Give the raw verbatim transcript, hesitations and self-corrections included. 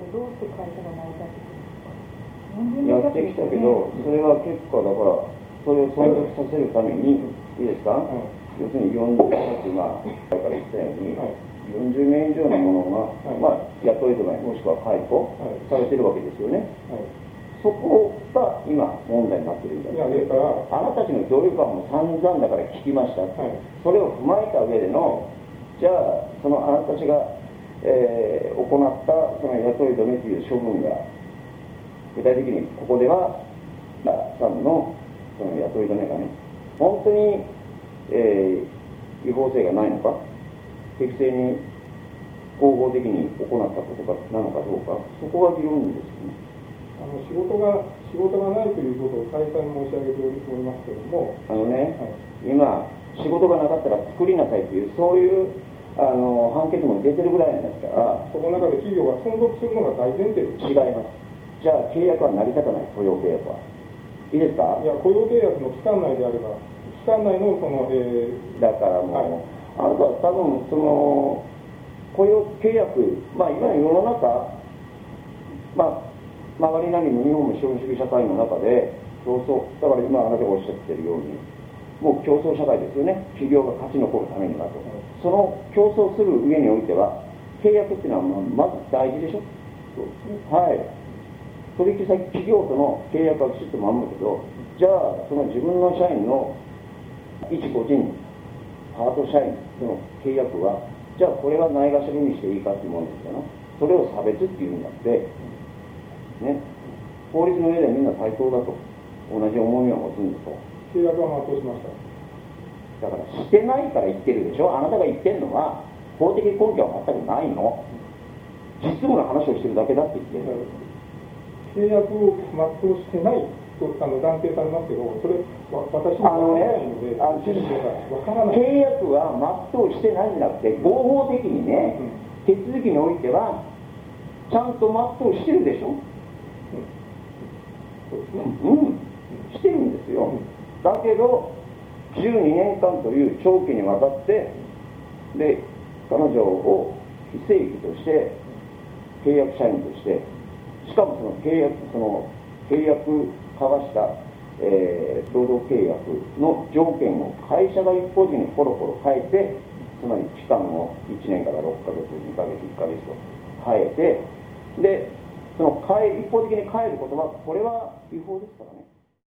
どうして会社が成り立ってくるんですか？ やってきたけど、それは結果だから、それを存続させるために、いいですか、はい、要するによんじゅう、さっきまあ、前から言ったように、はい、よんじゅうめい以上のものが、はい、まあ、雇い止め、もしくは解雇されてるわけですよね。はい、そこが今、問題になってるんだけど、あなたたちの協力感も散々だから聞きました、はい、それを踏まえた上での、じゃあ、そのあなたたちが、えー、行ったその雇い止めという処分が、具体的にここでは、さんのその雇い止めがね、本当に、えー、違法性がないのか、適正に合法的に行ったことかなのかどうか、そこが議論ですよね。 あの仕事が仕事がないということを再三申し上げておりますけれども、 あのね、はい、今仕事がなかったら作りなさいというそういうあの判決も出てるぐらいなんですから、 その中で企業が存続するのが大前提です。 違います。じゃあ契約は成り立たない、雇用契約は。いいですか？ いや、雇用契約の期間内であれば、期間内のその、えー、だからもう、はい、あなたは多分その雇用契約、まあ今の世の中、まあ曲がりなりの日本も資本主義社会の中で競争、だから今あなたがおっしゃってるように、もう競争社会ですよね。企業が勝ち残るためにはと。その競争する上においては、契約っていうのはまず大事でしょ。そうですね。はい。取引先企業との契約はきちっと守るけど、じゃあその自分の社員の一個人、パート社員との契約は、じゃあこれはないがしろにしていいかっていうものですよね。それを差別っていうんだって、ね、法律の上でみんな対等だと同じ重みを持つんだと。 契約は全うしました。 だからしてないから言ってるでしょ。あなたが言ってるのは法的根拠は全くないの。実務の話をしてるだけだって言ってる。 契約を全うしてないとあの断定されますけど、それ私には分からないので、あのね、分からない。 契約は全うしてないんじゃなくて、合法的にね、うん、手続きにおいてはちゃんと全うしてるでしょ。 そうですね。 うん、してるんですよ。だけどじゅうにねんかんという長期にわたってで彼女を非正規として契約社員として、しかもその契約その契約交わした、えー、労働契約の条件を会社が一方的にコロコロ変えて、つまり期間をいちねんからろっかげつ、にかげつ、いっかげつと変えて、でその変え一方的に変えることはこれは違法ですからね。